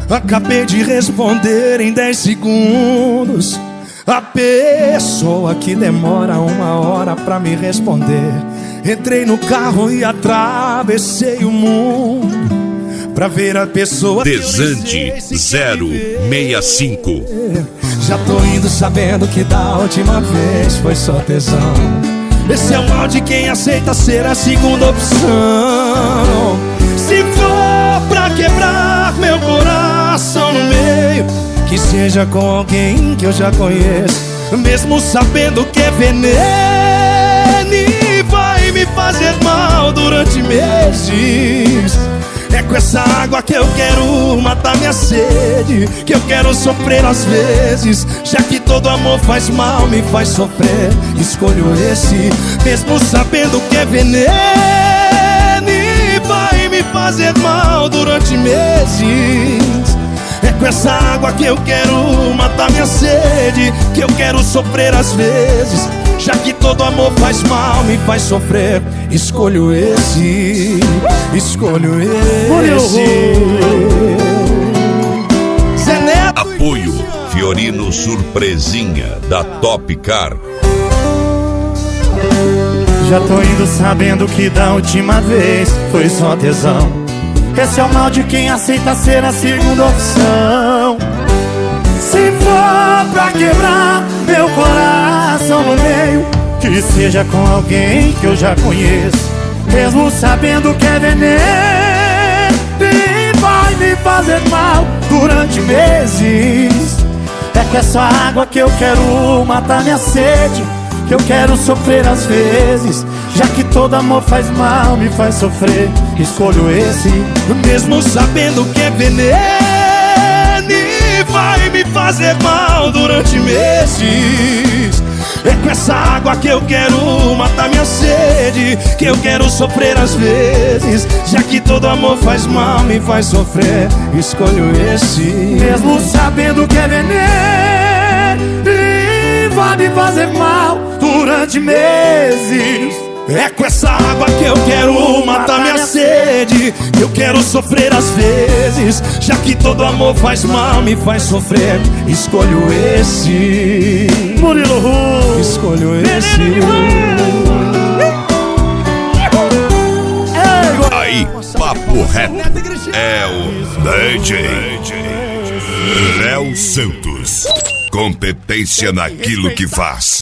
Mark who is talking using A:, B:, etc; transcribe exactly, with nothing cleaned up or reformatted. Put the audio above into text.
A: Acabei de responder em dez segundos. A pessoa que demora uma hora pra me responder. Entrei no carro e atravessei o mundo pra ver a pessoa.
B: Desande zero seis cinco.
A: Já tô indo sabendo que da última vez foi só tesão. Esse é o mal de quem aceita ser a segunda opção. Se for pra quebrar meu coração no meio, que seja com alguém que eu já conheço, mesmo sabendo que é veneno e vai me fazer mal durante meses. É com essa água que eu quero matar minha sede, que eu quero sofrer às vezes, já que todo amor faz mal, me faz sofrer. Escolho esse, mesmo sabendo que é veneno e vai me fazer mal durante meses. É com essa água que eu quero matar minha sede, que eu quero sofrer às vezes, já que todo amor faz mal, me faz sofrer. Escolho esse, escolho esse. Zé Neto.
B: Apoio Fiorino Surpresinha da Top Car.
C: Já tô indo sabendo que da última vez foi só tesão. Esse é o mal de quem aceita ser a segunda opção. Se for pra quebrar meu coração no meio, que seja com alguém que eu já conheço, mesmo sabendo que é veneno e vai me fazer mal durante meses. É com essa água que eu quero matar minha sede, que eu quero sofrer às vezes, já que todo amor faz mal, me faz sofrer. Escolho esse,
A: mesmo sabendo que é veneno e vai me fazer mal durante meses. É com essa água que eu quero matar minha sede, que eu quero sofrer às vezes, já que todo amor faz mal, me faz sofrer. Escolho esse,
C: mesmo sabendo que é veneno e vai me fazer mal durante meses.
A: É com essa água que eu quero matar minha sede, que eu quero sofrer às vezes, já que todo amor faz mal, me faz sofrer. Escolho esse,
C: Murilo Ru.
A: Escolho esse.
B: Aí, papo reto. É o D J Léo Santos. Competência naquilo que faz.